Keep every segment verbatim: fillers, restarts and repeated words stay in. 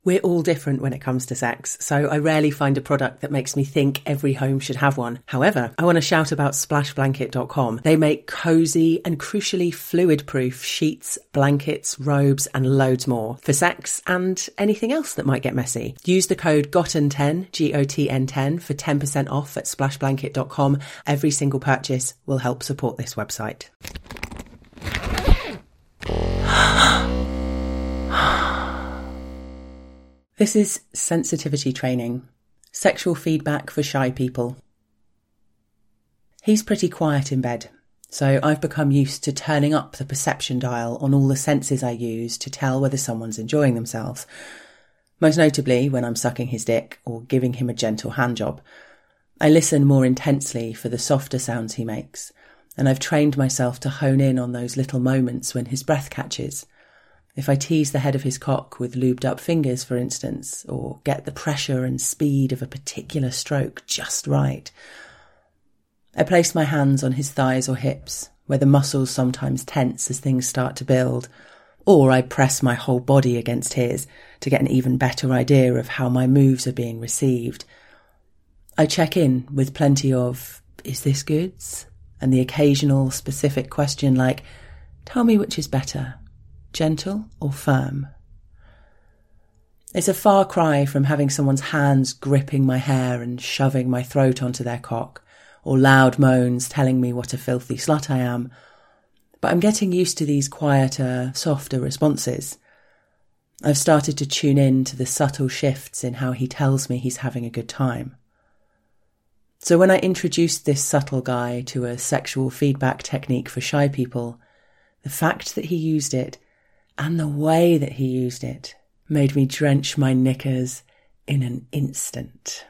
We're all different when it comes to sex, so I rarely find a product that makes me think every home should have one. However, I want to shout about splash blanket dot com. They make cosy and crucially fluid-proof sheets, blankets, robes and loads more for sex and anything else that might get messy. Use the code G O T N ten, G O T N ten, for ten percent off at splash blanket dot com. Every single purchase will help support this website. This is sensitivity training, sexual feedback for shy people. He's pretty quiet in bed, so I've become used to turning up the perception dial on all the senses I use to tell whether someone's enjoying themselves. Most notably when I'm sucking his dick or giving him a gentle handjob. I listen more intensely for the softer sounds he makes, and I've trained myself to hone in on those little moments when his breath catches. If I tease the head of his cock with lubed up fingers, for instance, or get the pressure and speed of a particular stroke just right. I place my hands on his thighs or hips, where the muscles sometimes tense as things start to build, or I press my whole body against his to get an even better idea of how my moves are being received. I check in with plenty of, "Is this goods?" and the occasional specific question like, "Tell me which is better, gentle or firm?" It's a far cry from having someone's hands gripping my hair and shoving my throat onto their cock, or loud moans telling me what a filthy slut I am, but I'm getting used to these quieter, softer responses. I've started to tune in to the subtle shifts in how he tells me he's having a good time. So when I introduced this subtle guy to a sexual feedback technique for shy people, the fact that he used it and the way that he used it made me drench my knickers in an instant.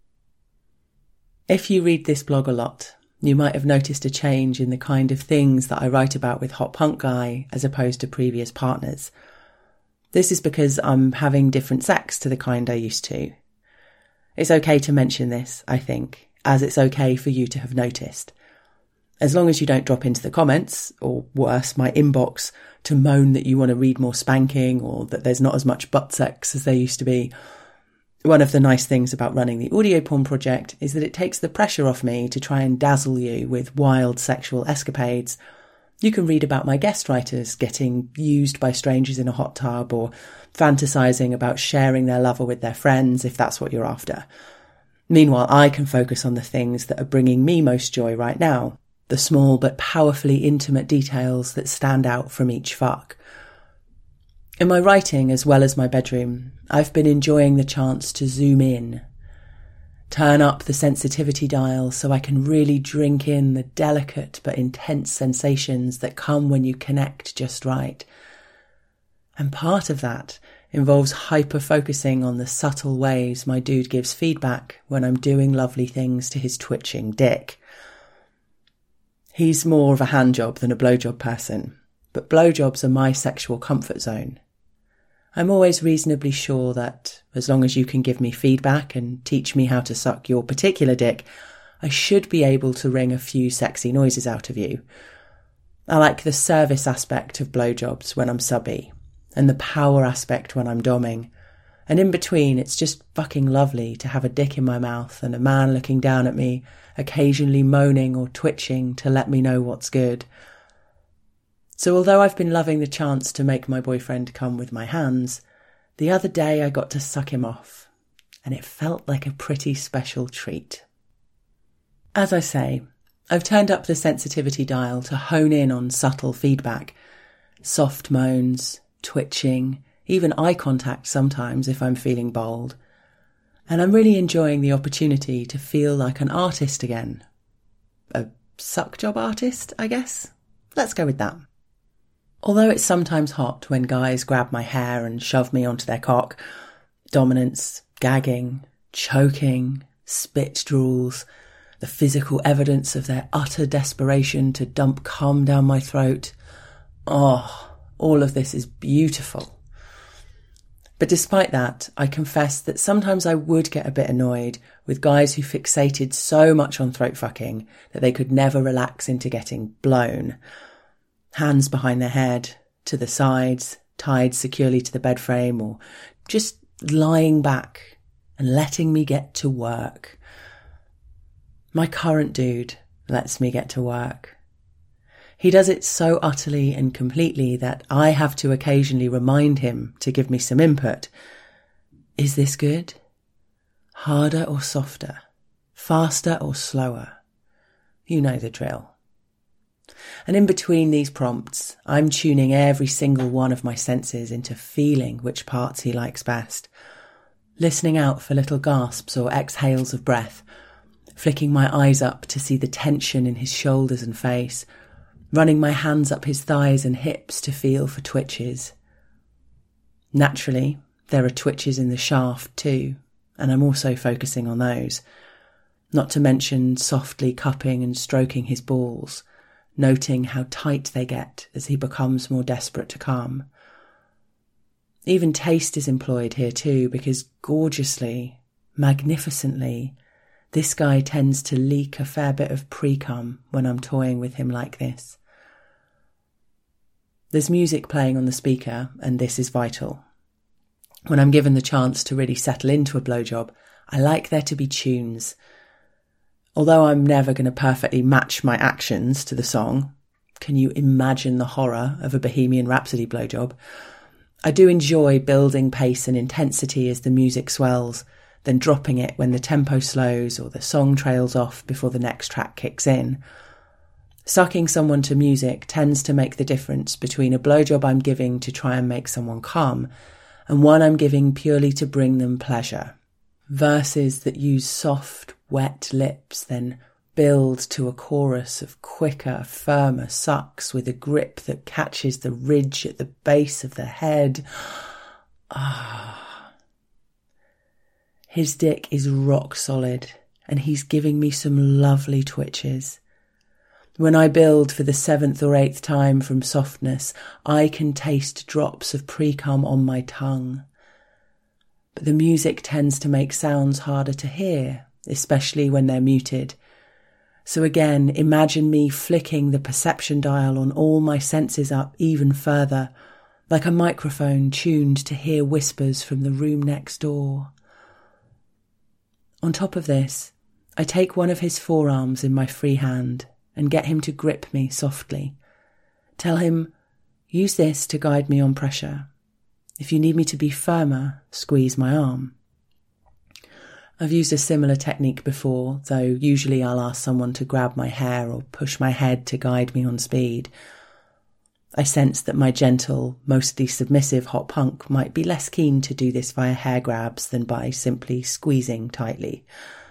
If you read this blog a lot, you might have noticed a change in the kind of things that I write about with Hot Punk Guy as opposed to previous partners. This is because I'm having different sex to the kind I used to. It's okay to mention this, I think, as it's okay for you to have noticed. As long as you don't drop into the comments, or worse, my inbox, to moan that you want to read more spanking or that there's not as much butt sex as there used to be. One of the nice things about running the Audio Porn Project is that it takes the pressure off me to try and dazzle you with wild sexual escapades. You can read about my guest writers getting used by strangers in a hot tub or fantasising about sharing their lover with their friends if that's what you're after. Meanwhile, I can focus on the things that are bringing me most joy right now. The small but powerfully intimate details that stand out from each fuck. In my writing, as well as my bedroom, I've been enjoying the chance to zoom in. Turn up the sensitivity dial so I can really drink in the delicate but intense sensations that come when you connect just right. And part of that involves hyper-focusing on the subtle ways my dude gives feedback when I'm doing lovely things to his twitching dick. He's more of a handjob than a blowjob person, but blowjobs are my sexual comfort zone. I'm always reasonably sure that, as long as you can give me feedback and teach me how to suck your particular dick, I should be able to wring a few sexy noises out of you. I like the service aspect of blowjobs when I'm subby, and the power aspect when I'm domming. And in between, it's just fucking lovely to have a dick in my mouth and a man looking down at me, occasionally moaning or twitching to let me know what's good. So although I've been loving the chance to make my boyfriend come with my hands, the other day I got to suck him off, and it felt like a pretty special treat. As I say, I've turned up the sensitivity dial to hone in on subtle feedback, soft moans, twitching, even eye contact sometimes if I'm feeling bold. And I'm really enjoying the opportunity to feel like an artist again. A suck job artist, I guess? Let's go with that. Although it's sometimes hot when guys grab my hair and shove me onto their cock, dominance, gagging, choking, spit drools, the physical evidence of their utter desperation to dump cum down my throat. Oh, all of this is beautiful. But despite that, I confess that sometimes I would get a bit annoyed with guys who fixated so much on throat fucking that they could never relax into getting blown. Hands behind their head, to the sides, tied securely to the bed frame, or just lying back and letting me get to work. My current dude lets me get to work. He does it so utterly and completely that I have to occasionally remind him to give me some input. Is this good? Harder or softer? Faster or slower? You know the drill. And in between these prompts, I'm tuning every single one of my senses into feeling which parts he likes best, listening out for little gasps or exhales of breath, flicking my eyes up to see the tension in his shoulders and face, running my hands up his thighs and hips to feel for twitches. Naturally, there are twitches in the shaft too, and I'm also focusing on those, not to mention softly cupping and stroking his balls, noting how tight they get as he becomes more desperate to come. Even taste is employed here too, because gorgeously, magnificently, this guy tends to leak a fair bit of pre-cum when I'm toying with him like this. There's music playing on the speaker, and this is vital. When I'm given the chance to really settle into a blowjob, I like there to be tunes. Although I'm never going to perfectly match my actions to the song, can you imagine the horror of a Bohemian Rhapsody blowjob? I do enjoy building pace and intensity as the music swells, then dropping it when the tempo slows or the song trails off before the next track kicks in. Sucking someone to music tends to make the difference between a blowjob I'm giving to try and make someone come and one I'm giving purely to bring them pleasure. Verses that use soft, wet lips then build to a chorus of quicker, firmer sucks with a grip that catches the ridge at the base of the head. Ah. His dick is rock solid and he's giving me some lovely twitches. When I build for the seventh or eighth time from softness, I can taste drops of pre-cum on my tongue. But the music tends to make sounds harder to hear, especially when they're muted. So again, imagine me flicking the perception dial on all my senses up even further, like a microphone tuned to hear whispers from the room next door. On top of this, I take one of his forearms in my free hand and get him to grip me softly. Tell him, use this to guide me on pressure. If you need me to be firmer, squeeze my arm. I've used a similar technique before, though usually I'll ask someone to grab my hair or push my head to guide me on speed. I sense that my gentle, mostly submissive hot punk might be less keen to do this via hair grabs than by simply squeezing tightly.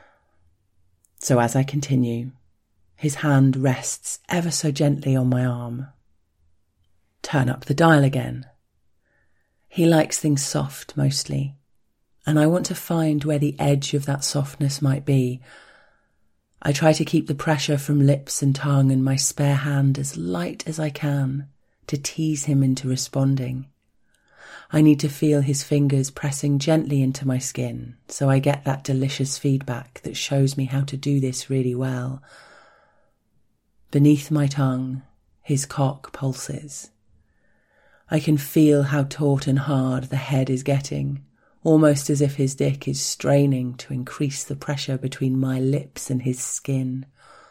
So as I continue, his hand rests ever so gently on my arm. Turn up the dial again. He likes things soft mostly, and I want to find where the edge of that softness might be. I try to keep the pressure from lips and tongue and my spare hand as light as I can to tease him into responding. I need to feel his fingers pressing gently into my skin so I get that delicious feedback that shows me how to do this really well. Beneath my tongue, his cock pulses. I can feel how taut and hard the head is getting, almost as if his dick is straining to increase the pressure between my lips and his skin.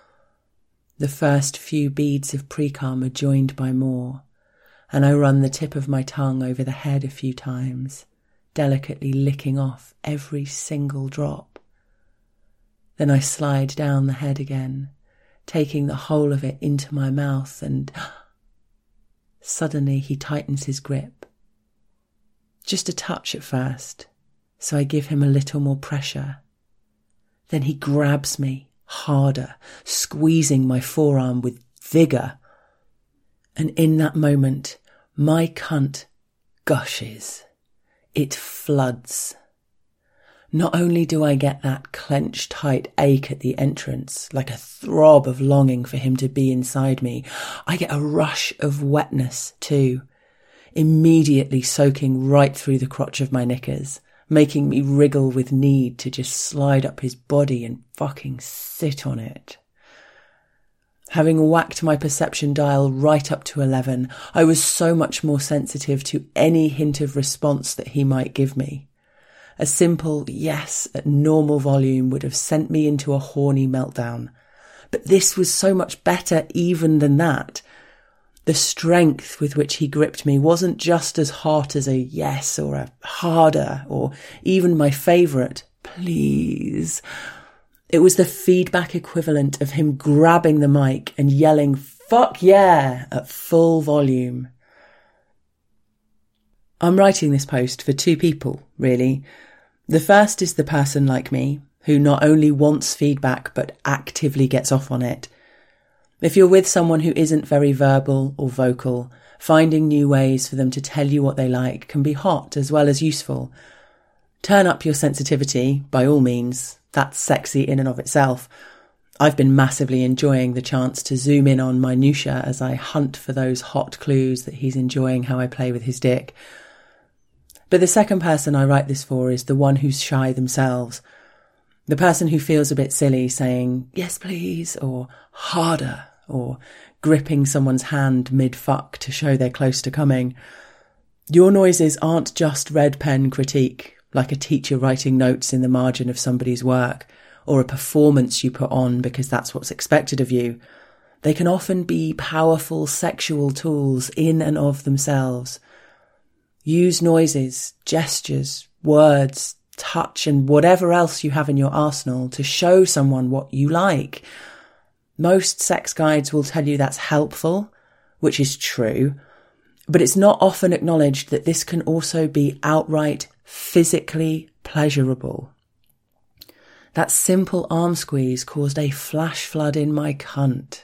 The first few beads of pre-cum are joined by more, and I run the tip of my tongue over the head a few times, delicately licking off every single drop. Then I slide down the head again, taking the whole of it into my mouth, and suddenly he tightens his grip. Just a touch at first, so I give him a little more pressure. Then he grabs me harder, squeezing my forearm with vigour. And in that moment, my cunt gushes. It floods. Not only do I get that clenched tight ache at the entrance, like a throb of longing for him to be inside me, I get a rush of wetness too, immediately soaking right through the crotch of my knickers, making me wriggle with need to just slide up his body and fucking sit on it. Having whacked my perception dial right up to eleven, I was so much more sensitive to any hint of response that he might give me. A simple yes at normal volume would have sent me into a horny meltdown. But this was so much better even than that. The strength with which he gripped me wasn't just as hot as a yes or a harder or even my favourite, please. It was the feedback equivalent of him grabbing the mic and yelling, fuck yeah, at full volume. I'm writing this post for two people, really. The first is the person like me, who not only wants feedback but actively gets off on it. If you're with someone who isn't very verbal or vocal, finding new ways for them to tell you what they like can be hot as well as useful. Turn up your sensitivity, by all means. That's sexy in and of itself. I've been massively enjoying the chance to zoom in on minutiae as I hunt for those hot clues that he's enjoying how I play with his dick. But the second person I write this for is the one who's shy themselves. The person who feels a bit silly saying, yes please, or harder, or gripping someone's hand mid-fuck to show they're close to coming. Your noises aren't just red pen critique, like a teacher writing notes in the margin of somebody's work, or a performance you put on because that's what's expected of you. They can often be powerful sexual tools in and of themselves. Use noises, gestures, words, touch, and whatever else you have in your arsenal to show someone what you like. Most sex guides will tell you that's helpful, which is true, but it's not often acknowledged that this can also be outright physically pleasurable. That simple arm squeeze caused a flash flood in my cunt.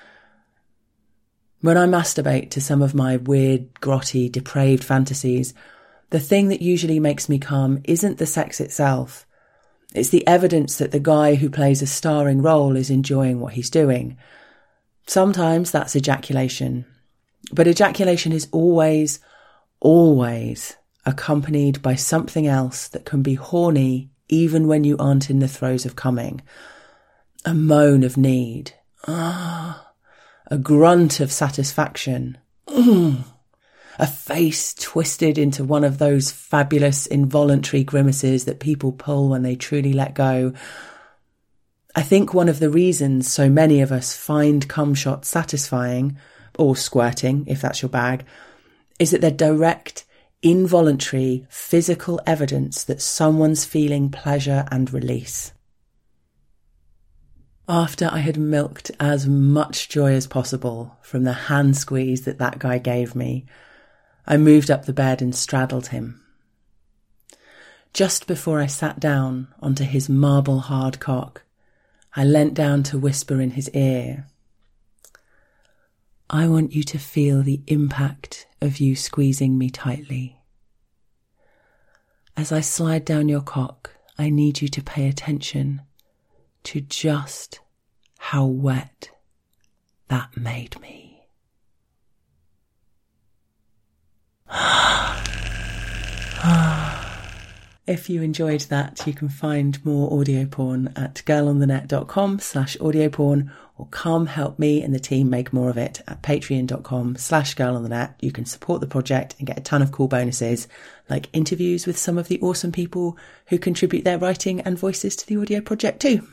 When I masturbate to some of my weird, grotty, depraved fantasies, the thing that usually makes me come isn't the sex itself. It's the evidence that the guy who plays a starring role is enjoying what he's doing. Sometimes that's ejaculation, but ejaculation is always, always accompanied by something else that can be horny even when you aren't in the throes of coming. A moan of need. Ah, a grunt of satisfaction. Mm. A face twisted into one of those fabulous involuntary grimaces that people pull when they truly let go. I think one of the reasons so many of us find cum shots satisfying, or squirting if that's your bag, is that they're direct, involuntary, physical evidence that someone's feeling pleasure and release. After I had milked as much joy as possible from the hand squeeze that that guy gave me, I moved up the bed and straddled him. Just before I sat down onto his marble-hard cock, I leant down to whisper in his ear, I want you to feel the impact of you squeezing me tightly. As I slide down your cock, I need you to pay attention to just how wet that made me. If you enjoyed that, you can find more audio porn at girlonthenet.com slash audio porn, or come help me and the team make more of it at patreon.com slash girlonthenet. You can support the project and get a ton of cool bonuses, like interviews with some of the awesome people who contribute their writing and voices to the audio project too.